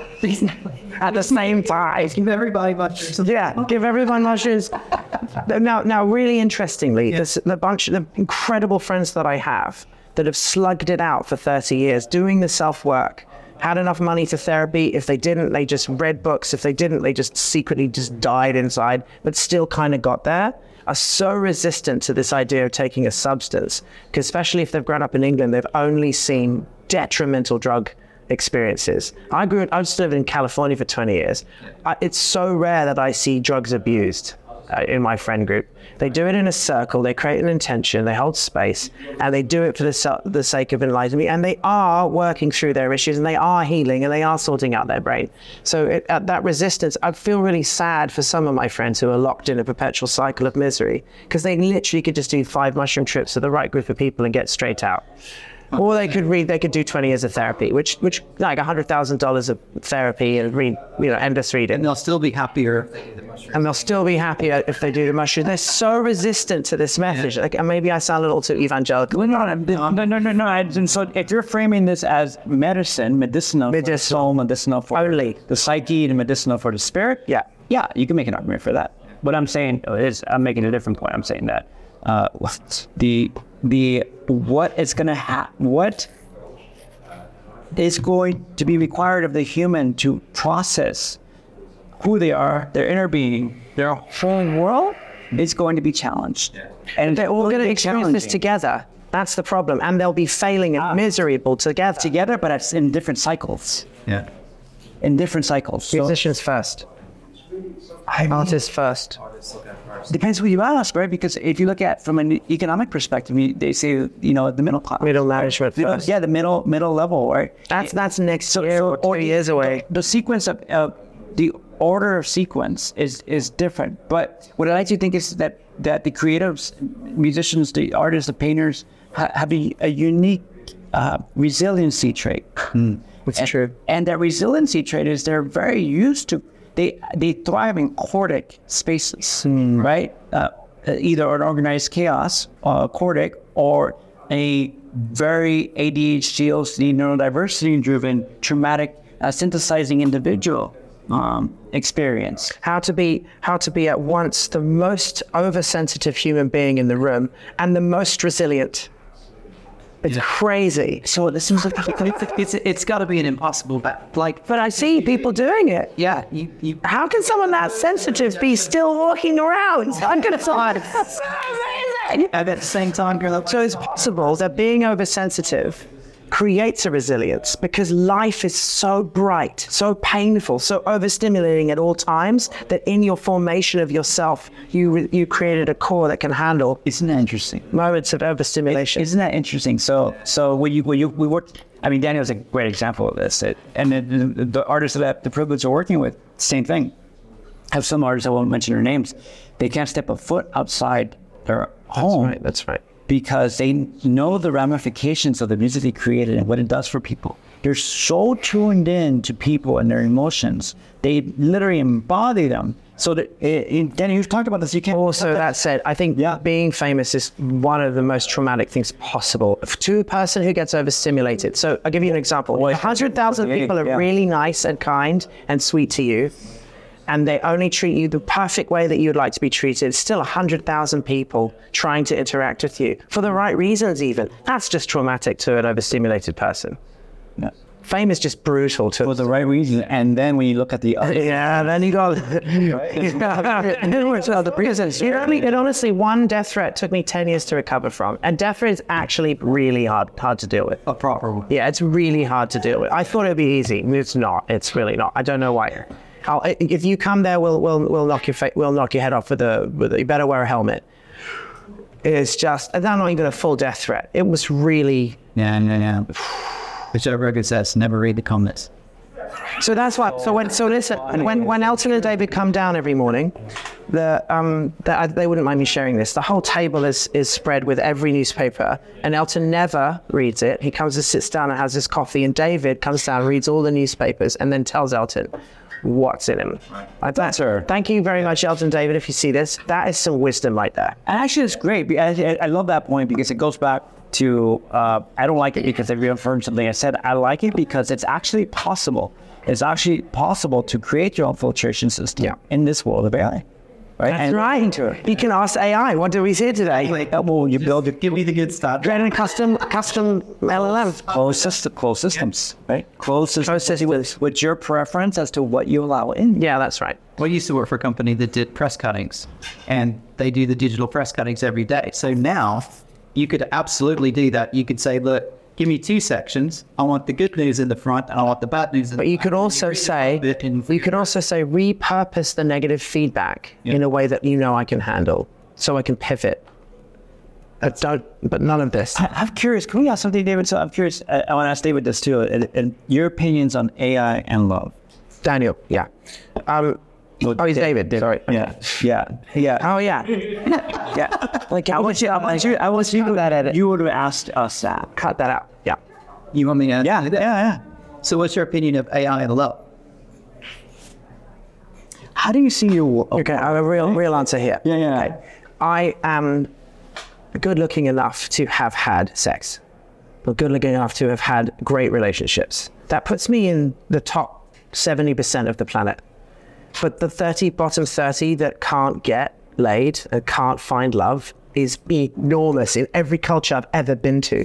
At the same time. Give everybody mushrooms. Give everyone mushrooms. Now, really interestingly, there's the bunch of the incredible friends that I have that have slugged it out for 30 years, doing the self-work, had enough money for therapy. If they didn't, they just read books. If they didn't, they just secretly just died inside, but still kind of got there, are so resistant to this idea of taking a substance, because especially if they've grown up in England, they've only seen detrimental drug experiences. I just lived in California for 20 years. It's so rare that I see drugs abused in my friend group. They do it in a circle, they create an intention, they hold space, and they do it for the sake of enlightenment, and they are working through their issues, and they are healing, and they are sorting out their brain. So that resistance, I feel really sad for some of my friends who are locked in a perpetual cycle of misery, because they literally could just do 5 mushroom trips with the right group of people and get straight out. Or they could do 20 years of therapy, which like $100,000 of therapy and read, endless reading. And they'll still be happier if they do the mushrooms. And they'll still be happier if they do the mushroom. They're so resistant to this message. Like, and maybe I sound a little too evangelical. No. And so if you're framing this as medicinal for the soul, medicinal for only the psyche, and medicinal for the spirit, you can make an argument for that. What I'm saying is, I'm making a different point. I'm saying that what is going to be required of the human to process who they are, their inner being, their whole world is going to be challenged. And they're all going to experience this together. That's the problem. And they'll be failing and miserable together. Together, but it's in different cycles. Yeah. In different cycles. Musicians first. Artists first. Depends who you ask, right? Because if you look at from an economic perspective, they say the middle class, middle management first. The middle level, right? That's next year or 2 years away. The sequence of the order of sequence is different. But what I like to think is that the creatives, musicians, the artists, the painters have a unique resiliency trait. It's true. And that resiliency trait is they're very used to. They thrive in cortic spaces, right? Either an organized chaos, cortic, or a very ADHD, OCD, neurodiversity-driven, traumatic, synthesizing individual experience. How to be at once the most oversensitive human being in the room and the most resilient. It's crazy. So this is it's got to be an impossible bet. But I see people doing it. Yeah. How can someone that sensitive be still walking around? I'm gonna talk. That's so amazing. And at the same time, so it's possible that being oversensitive creates a resilience because life is so bright, so painful, so overstimulating at all times that in your formation of yourself, you created a core that can handle. Isn't that interesting? Moments of overstimulation. Isn't that interesting? So we worked. I mean, Daniel's a great example of this. And the artists that I have the privilege of working with, same thing. I have some artists, I won't mention their names. They can't step a foot outside their home. That's right. Because they know the ramifications of the music they created and what it does for people. They're so tuned in to people and their emotions. They literally embody them. So that, Danny, you've talked about this. You can't. Also, that said, I think being famous is one of the most traumatic things possible to a person who gets overstimulated. So I'll give you an example. 100,000 people are really nice and kind and sweet to you, and they only treat you the perfect way that you'd like to be treated. Still 100,000 people trying to interact with you for the right reasons even. That's just traumatic to an overstimulated person. Yeah. Fame is just brutal for the right reason. And then when you look at the other, then you go. It honestly, one death threat took me 10 years to recover from, and death threat is actually really hard to deal with. A proper one. Yeah, it's really hard to deal with. I thought it'd be easy. It's not. It's really not. I don't know why. If you come there, we'll knock your head off with a. You better wear a helmet. It's just, and not even a full death threat. It was really. Yeah. Which Joe Rogan says, never read the comments. So that's why. When Elton and David come down every morning, they wouldn't mind me sharing this. The whole table is spread with every newspaper, and Elton never reads it. He comes and sits down and has his coffee, and David comes down, reads all the newspapers, and then tells Elton what's in him. Like that, sir. Thank you very much, Elton David. If you see this, that is some wisdom right there. And actually, it's great. I love that point because it goes back to I don't like it because I reaffirmed something I said. I like it because it's actually possible. It's actually possible to create your own filtration system in this world of AI. Right? That's right. You can ask AI, what do we see today? Well, you build it. Give me the good stuff. Create a custom LLM. Closed systems, right? Closed systems with your preference as to what you allow in. Yeah, that's right. Well, I used to work for a company that did press cuttings, and they do the digital press cuttings every day. So now you could absolutely do that. You could say, look, give me 2 sections. I want the good news in the front, and I want the bad news in the back. But you could also say, repurpose the negative feedback in a way that I can handle, so I can pivot. But none of this. I'm curious. Can we ask something, David? So I'm curious. I want to ask David this too. And your opinions on AI and love. Daniel, yeah. He's David. Sorry. Yeah. Oh, yeah. Yeah. Like, I want you that edit. You would have asked us that. Cut that out. Yeah. You want me to? Yeah. So what's your opinion of AI and love? How do you see your... Okay, I have a real answer here. Yeah. Okay. I am good looking enough to have had sex, but good looking enough to have had great relationships. That puts me in the top 70% of the planet. But the bottom 30 that can't get laid and can't find love is enormous in every culture I've ever been to.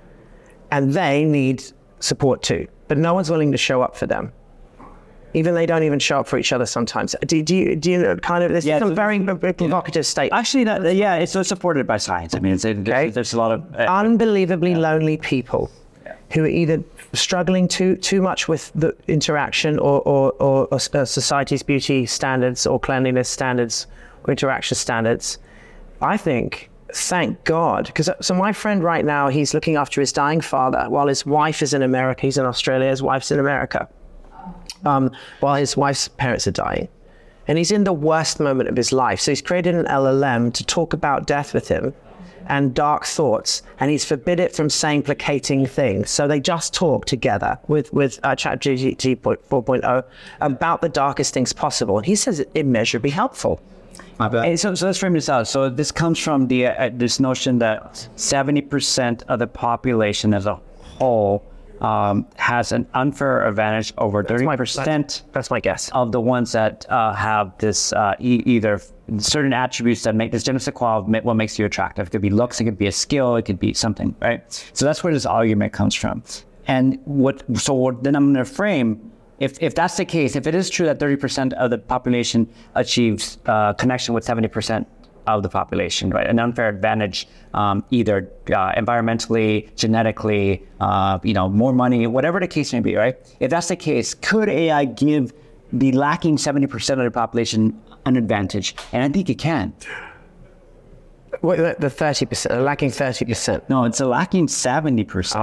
And they need support too. But no one's willing to show up for them. Even they don't even show up for each other sometimes. Do you know kind of, there's some very provocative state. Actually, it's supported by science. I mean, there's a lot of... unbelievably lonely people who are either struggling too much with the interaction or society's beauty standards or cleanliness standards or interaction standards. I think, thank God, because so my friend right now, he's looking after his dying father while his wife is in America. He's in Australia, his wife's in America, while his wife's parents are dying. And he's in the worst moment of his life. So he's created an LLM to talk about death with him and dark thoughts, and he's forbid it from saying placating things. So they just talk together with ChatGPT 4.0 about the darkest things possible. And he says it immeasurably helpful. So let's frame this out. So this comes from this notion that 70% of the population as a whole has an unfair advantage over 30%. That's my guess. Of the ones that have this either certain attributes that make this genetic quality what makes you attractive. It could be looks, it could be a skill, it could be something, right? So that's where this argument comes from. And then I'm going to frame, if that's the case, if it is true that 30% of the population achieves connection with 70% of the population, right? An unfair advantage, either environmentally, genetically, more money, whatever the case may be, right? If that's the case, could AI give the lacking 70% of the population an advantage? And I think it can. Wait, the 30%, the lacking 30%. No, it's a lacking 70%.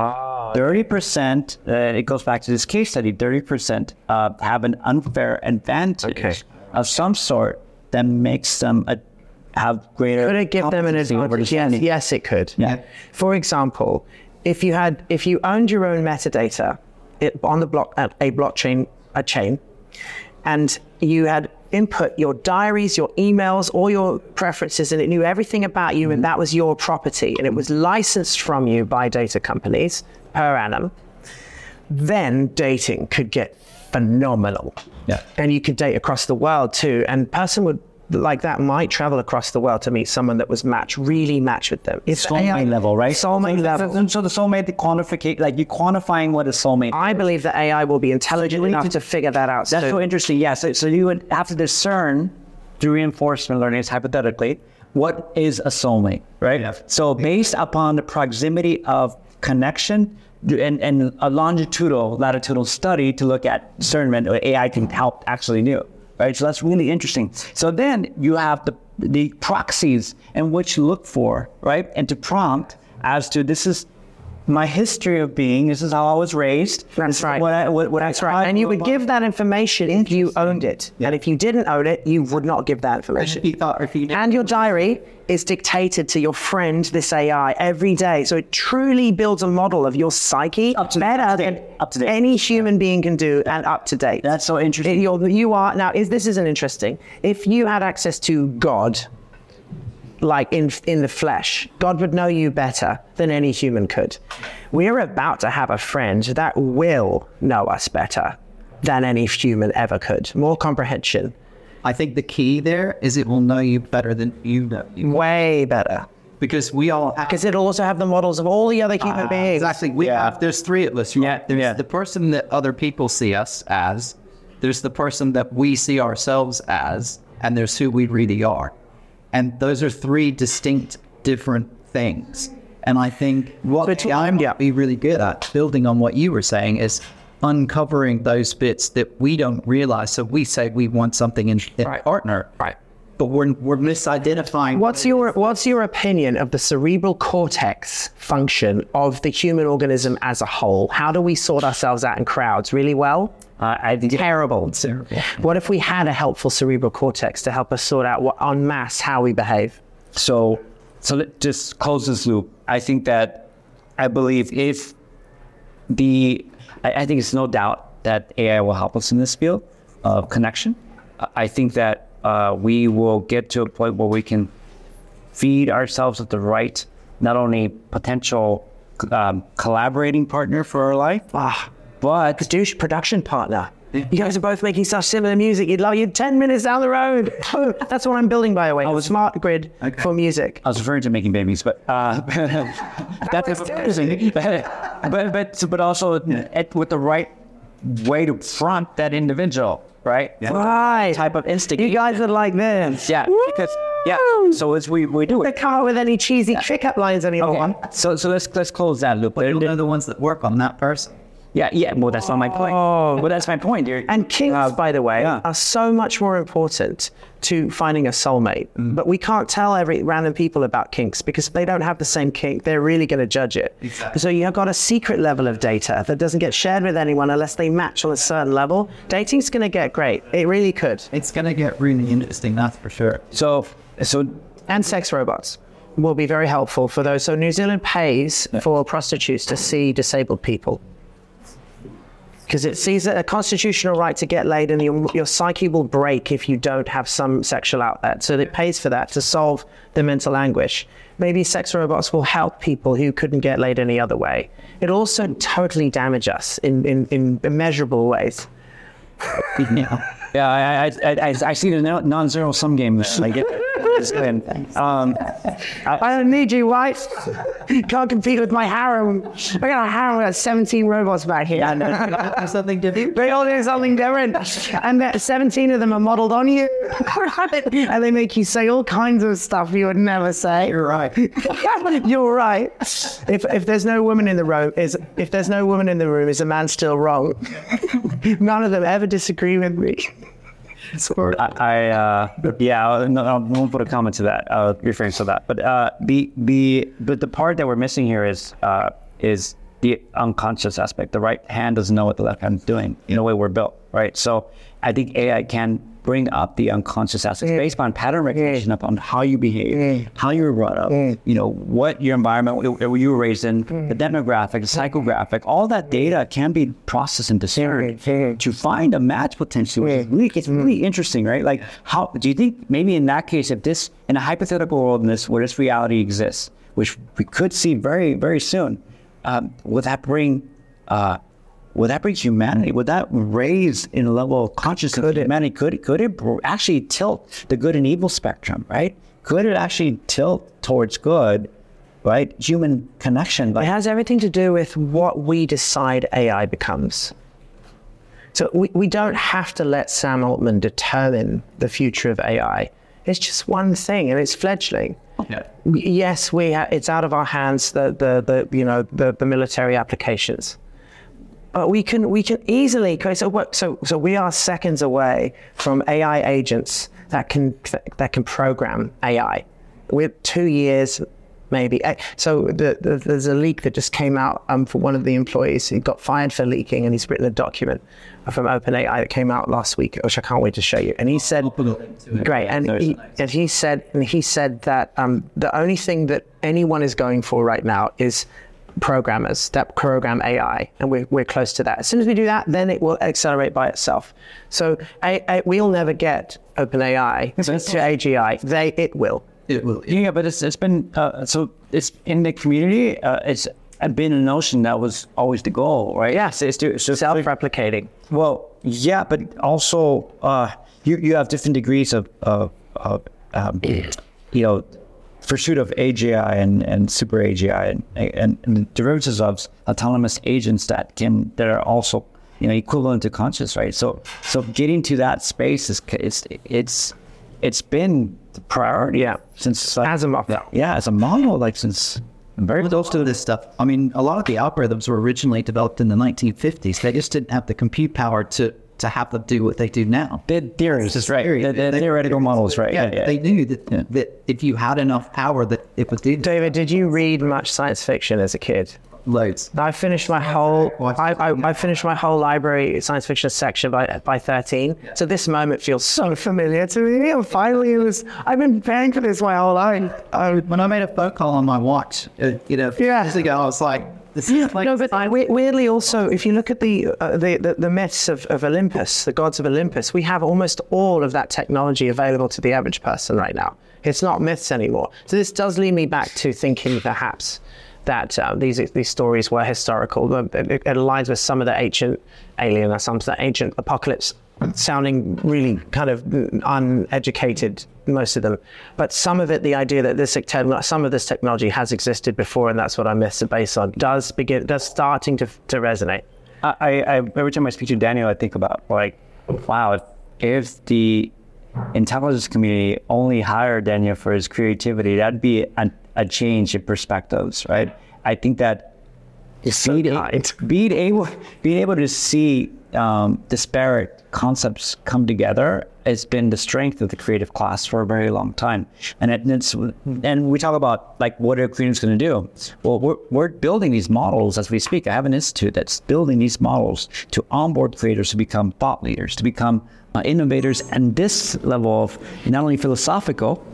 30%, it goes back to this case study, 30% have an unfair advantage of some sort that makes them have greater... Could it give them an advantage? Yes, it could. Yeah. For example, if you owned your own metadata on the blockchain, a chain, and you had input your diaries, your emails, all your preferences, and it knew everything about you, and that was your property, and it was licensed from you by data companies per annum, then dating could get phenomenal. Yeah. And you could date across the world too, and person would like that might travel across the world to meet someone that was really matched with them. It's Soulmate level, right? Soulmate level. So the soulmate, the quantification, like you're quantifying what a soulmate. I believe that AI will be intelligent enough to figure that out. That's so interesting. Yeah. So you would have to discern through reinforcement learning, hypothetically, what is a soulmate, right? Yeah. So based upon the proximity of connection and a latitudinal study to look at discernment, or AI can help actually do, right? So that's really interesting. So then you have the proxies in which you look for, right? And to prompt as to, this is my history of being, this is how I was raised. That's right. That's right. And you would give that information if you owned it. Yeah. And if you didn't own it, you would not give that information. And your diary is dictated to your friend, this AI, every day. So it truly builds a model of your psyche better than any human being can do, and up to date. That's so interesting. This isn't interesting. If you had access to God, like in the flesh, God would know you better than any human could. We're about to have a friend that will know us better than any human ever could. More comprehension. I think the key there is it will know you better than you know you. Way better. Because we all have... Because it'll also have the models of all the other human beings. Exactly. There's three of us. Right? There's the person that other people see us as, there's the person that we see ourselves as, and there's who we really are. And those are three distinct, different things. And I think what I'm going to be really good at, building on what you were saying, is uncovering those bits that we don't realize. So we say we want something in a partner, right? But we're misidentifying. What's your opinion of the cerebral cortex function of the human organism as a whole? How do we sort ourselves out in crowds? Really well? Terrible. What if we had a helpful cerebral cortex to help us sort out en masse how we behave? So let's just close this loop. I think that I believe I think it's no doubt that AI will help us in this field of connection. I think that we will get to a point where we can feed ourselves with the right, not only potential collaborating partner for our life, but Kadoosh, production partner. You guys are both making such similar music. You'd 10 minutes down the road. That's what I'm building, by the way. A smart grid for music. I was referring to making babies, but that's interesting. But also with the right way to front that individual, right? Yeah. Right. Type of instinct. You guys are like this. Yeah. Because so as we do it. They can't with any cheesy pickup lines anymore. Okay. So let's close that loop. But they're the ones that work on that person. Yeah. Well, that's not my point. Well, that's my point. And kinks, by the way, are so much more important to finding a soulmate. But we can't tell every random people about kinks because if they don't have the same kink, they're really going to judge it. Exactly. So you've got a secret level of data that doesn't get shared with anyone unless they match on a certain level. Dating's going to get great. It really could. It's going to get really interesting, that's for sure. And sex robots will be very helpful for those. So New Zealand pays for prostitutes to see disabled people. Because it sees a constitutional right to get laid, and your psyche will break if you don't have some sexual outlet. So it pays for that to solve the mental anguish. Maybe sex robots will help people who couldn't get laid any other way. It also totally damage us in immeasurable ways. Yeah, I see the non-zero sum game there. I get it. I don't need you, wife. Can't compete with my harem. I got a harem with 17 robots back here. Yeah, something different. They all do something different. And 17 of them are modeled on you. And they make you say all kinds of stuff you would never say. You're right. You're right. If there's no woman in the room, is a man still wrong? None of them ever disagree with me. I won't put a comment to that. Referring to that, but the part that we're missing here is the unconscious aspect. The right hand doesn't know what the left hand is doing in the way we're built, right? So I think AI can bring up the unconscious aspects based on pattern recognition, upon how you behave, how you were brought up, what your environment, where you were raised in, the demographic, the psychographic, all that data can be processed and discerned to find a match potentially. It's really interesting, right? Like, how do you think maybe in that case, if this, in a hypothetical world where this reality exists, which we could see very, very soon, would that bring would that bring humanity? Would that raise in a level of consciousness of humanity? Could it actually tilt the good and evil spectrum, right? Could it actually tilt towards good, right? Human connection. It has everything to do with what we decide AI becomes. So we don't have to let Sam Altman determine the future of AI. It's just one thing, and it's fledgling. Yeah. Yes, it's out of our hands, the military applications. But we can easily, so we are seconds away from AI agents that can program AI. We're 2 years, maybe. So there's a leak that just came out for one of the employees. He got fired for leaking, and he's written a document from OpenAI that came out last week, which I can't wait to show you. And he said, great. And he said that the only thing that anyone is going for right now is programmers that program AI, and we're close to that. As soon as we do that, then it will accelerate by itself. So we'll never get OpenAI to AGI. It will. It will. Yeah, but it's been so it's in the community. It's been a notion that was always the goal, right? Yes, it's self-replicating. Well, yeah, but also you have different degrees of pursuit of AGI and super AGI and derivatives of autonomous agents that are also equivalent to conscious, right? So getting to that space it's been the priority since Asimov. Yeah, as a model, since very close to this stuff. I mean, a lot of the algorithms were originally developed in the 1950s. They just didn't have the compute power to have them do what they do now. The theories, is right. The theoretical models, right? Yeah, they knew that if you had enough power, that it would do. David, did you read much science fiction as a kid? Loads. I finished my whole library science fiction section by 13. Yeah. So this moment feels so familiar to me. And finally, I've been preparing for this my whole life. When I made a phone call on my watch, years ago, I was like, this is like. No, but weirdly also, if you look at the myths of Olympus, the gods of Olympus, we have almost all of that technology available to the average person right now. It's not myths anymore. So this does lead me back to thinking perhaps that these stories were historical. It aligns with some of the ancient alien or some of the ancient apocalypse, sounding really kind of uneducated, most of them. But some of it, the idea that some of this technology has existed before, and that's what our myths are based on, does starting to resonate. I every time I speak to Daniel, I think about wow, if the intelligence community only hired Daniel for his creativity, that'd be a change in perspectives, right? I think that being able to see disparate concepts come together has been the strength of the creative class for a very long time. And we talk about what are creatives going to do? Well, we're building these models as we speak. I have an institute that's building these models to onboard creators to become thought leaders, to become innovators, and this level of not only philosophical.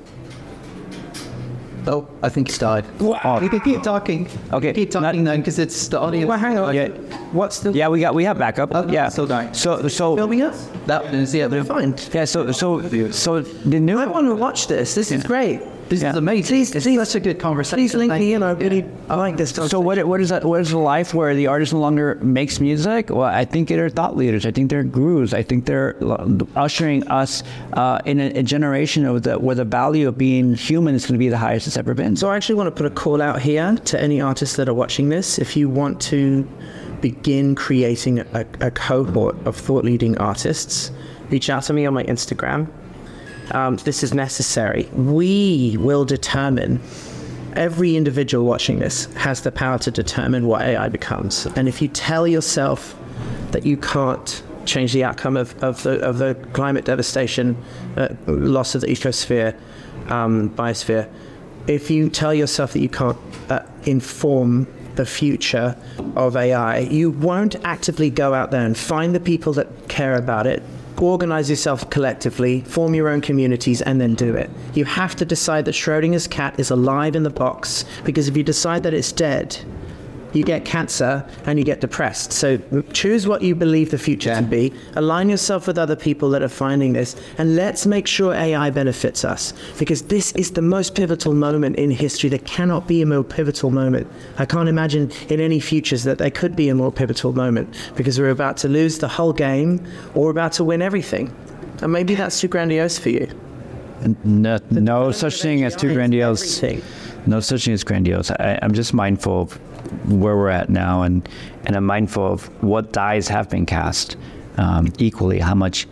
Oh, I think he's died. Wow. You can keep talking. Okay. Keep talking then, because it's the audience. Well, hang on. Yeah. What's the? Yeah, we have backup. Oh, yeah. Still dying. So filming us? That is They're fine. Yeah. So the new. I want to watch this. This is great. This is amazing. It's such a good conversation. Please link me. I like this. So what is that? What is the life where the artist no longer makes music? Well, I think they're thought leaders. I think they're gurus. I think they're ushering us in a generation where the value of being human is going to be the highest it's ever been. So I actually want to put a call out here to any artists that are watching this. If you want to begin creating a cohort of thought-leading artists, reach out to me on my Instagram. This is necessary. We will determine, every individual watching this has the power to determine what AI becomes. And if you tell yourself that you can't change the outcome of the climate devastation, loss of the ecosphere, biosphere, if you tell yourself that you can't inform the future of AI, you won't actively go out there and find the people that care about it, organize yourself collectively, form your own communities, and then do it. You have to decide that Schrodinger's cat is alive in the box, because if you decide that it's dead, you get cancer and you get depressed. So choose what you believe the future to be, align yourself with other people that are finding this, and let's make sure AI benefits us, because this is the most pivotal moment in history. There cannot be a more pivotal moment. I can't imagine in any futures that there could be a more pivotal moment, because we're about to lose the whole game or about to win everything. And maybe that's too grandiose for you. No such thing as too grandiose. No such thing as grandiose. I'm just mindful of where we're at now, and I'm mindful of what dies have been cast. Equally, how much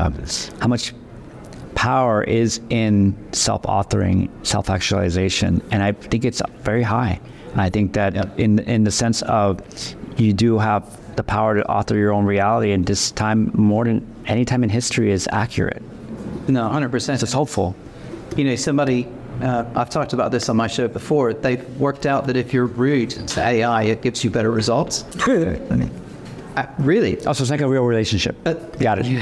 power is in self-authoring, self-actualization, and I think it's very high. I think that in the sense of you do have the power to author your own reality, and this time more than any time in history is accurate. No, 100%. It's hopeful. You know, somebody, I've talked about this on my show before, they've worked out that if you're rude to AI, it gives you better results. Really? I mean, really? Oh, so it's like a real relationship. Got it.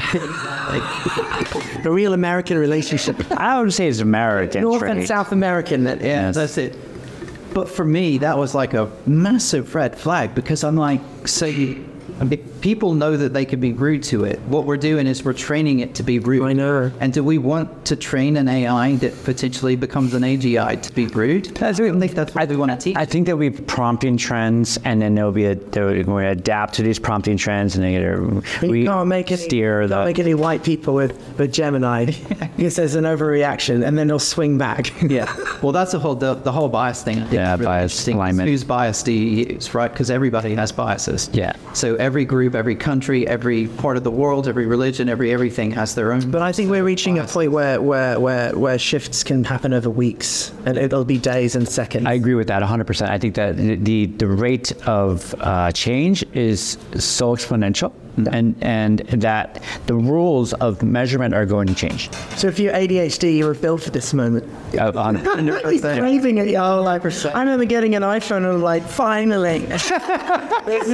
A real American relationship. I would say it's American. North and South American. Yeah, Yes. that's it. But for me, that was like a massive red flag, because I'm like, people know that they can be rude to it. What we're doing is we're training it to be rude. I know. And do we want to train an AI that potentially becomes an AGI to be rude? I don't think that's what we want to teach. I think there'll be prompting trends, and then they'll going to adapt to these prompting trends, and You can't make any white people with Gemini because there's an overreaction, and then they'll swing back. Yeah. Well, that's the whole bias thing. Yeah, bias alignment. Whose bias do you use, right? Because everybody has biases. Yeah. So every group, every country, every part of the world, every religion, everything has their own. But I think we're reaching a point where shifts can happen over weeks, and it'll be days and seconds. I agree with that 100%. I think that the rate of change is so exponential, and that the rules of measurement are going to change. So if you're ADHD, you were built for this moment. He's craving it your whole life. I remember getting an iPhone and I'm like, finally. This is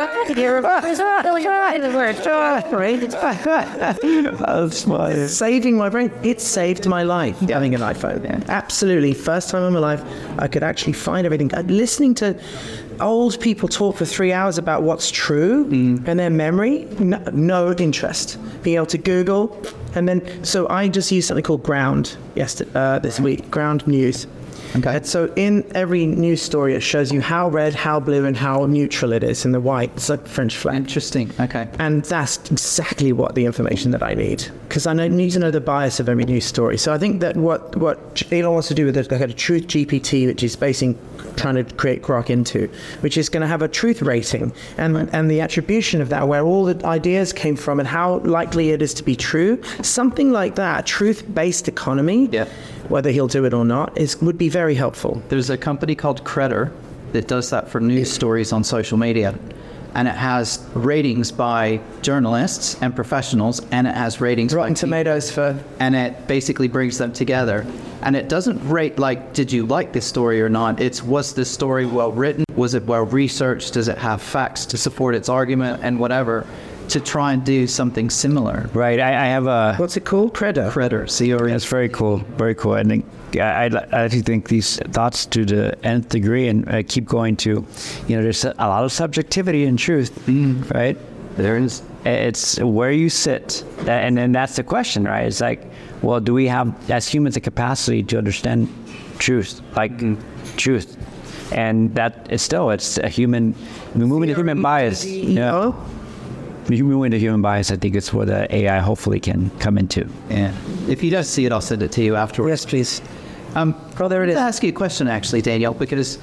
That's funny. saving my brain. It saved my life, having an iPhone. Yeah. Absolutely. First time in my life, I could actually find everything. Listening to old people talk for 3 hours about what's true and their memory, no interest. Being able to Google, and then, so I just used something called Ground this week, Ground News. Okay. And so in every news story, it shows you how red, how blue, and how neutral it is in the white. It's like French flag. Interesting. Okay. And that's exactly what the information that I need, because I need to know the bias of every news story. So I think that what Elon wants to do with it, like a truth GPT, which is basically trying to create Grok into, which is going to have a truth rating and the attribution of that, where all the ideas came from and how likely it is to be true. Something like that, a truth-based economy. Yeah. Whether he'll do it or not would be very helpful. There's a company called Credder that does that for news stories on social media. And it has ratings by journalists and professionals, and it has ratings Rotten by Tomatoes for... and it basically brings them together. And it doesn't rate like, did you like this story or not? It's, was this story well written? Was it well researched? Does it have facts to support its argument and whatever? To try and do something similar. Right. I have a... What's it called? Credder. Credder, C-R-E. That's very cool. Very cool. I think I actually think these thoughts to the nth degree, and keep going to, there's a lot of subjectivity in truth, right? There is. It's where you sit, and then that's the question, right? It's like, well, do we have as humans the capacity to understand truth, truth? And that is still, it's a human. We move into human bias. Yeah. If you move into human bias, I think it's what the AI hopefully can come into. Yeah. If you don't see it, I'll send it to you afterwards. Yes, please. Well, there it is. I'll ask you a question, actually, Daniel, because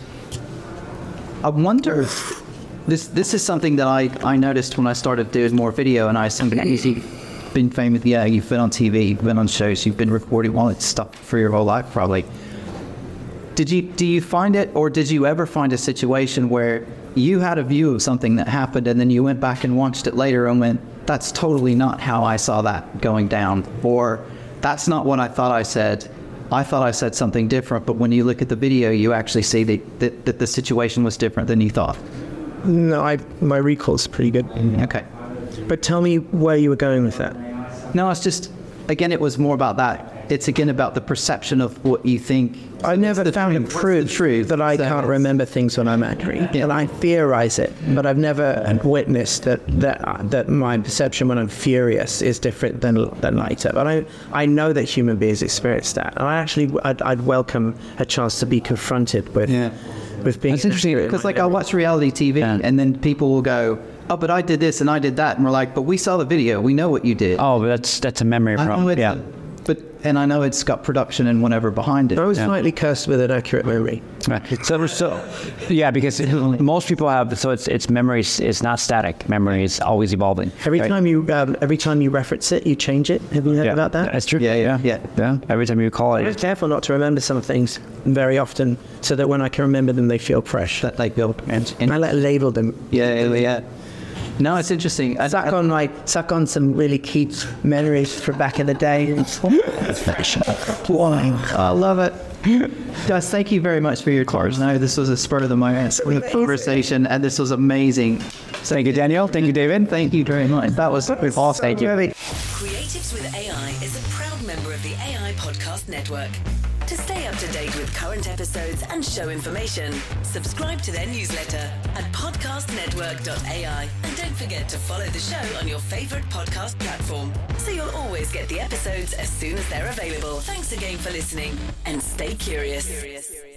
I wonder, this is something that I noticed when I started doing more video, and I sometimes you've been famous. Yeah, you've been on TV, you've been on shows, you've been recording all that stuff for your whole life, probably. Do you find it, or did you ever find a situation where you had a view of something that happened, and then you went back and watched it later and went, that's totally not how I saw that going down, or that's not what I thought I said. I thought I said something different, but when you look at the video, you actually see that the situation was different than you thought. No, my recall's pretty good. Okay. But tell me where you were going with that. No, it's just, again, it was more about that. it's again about the perception of what you think. I never found it proof truth that I can't remember things when I'm angry. Yeah. And I theorize it, but I've never witnessed that my perception when I'm furious is different than later. But I know that human beings experience that. And I'd welcome a chance to be confronted with being... That's interesting. Because like I'll watch reality TV and then people will go, oh, but I did this and I did that. And we're like, but we saw the video. We know what you did. Oh, that's a memory problem. Yeah. And I know it's got production and whatever behind it. I was slightly cursed with an accurate memory. Right. Because most people have, so it's memories is not static. Memory is always evolving. Every time you reference it, you change it. Have you heard about that? That's true. Yeah. Every time you call I'm it. careful not to remember some things very often, so that when I can remember them, they feel fresh. That they build. I label them. Yeah. No, it's interesting. Suck on some really key memories from back in the day. Wow, I love it. Guys, thank you very much for your time. No, this was a spur of the moment conversation, and this was amazing. Thank you, Daniel. Thank you, David. Thank you very much. That was awesome. Thank you. Creatives with AI is a proud member of the AI Podcast Network. To stay up to date with current episodes and show information, subscribe to their newsletter at podcastnetwork.ai. And don't forget to follow the show on your favorite podcast platform, so you'll always get the episodes as soon as they're available. Thanks again for listening, and stay curious.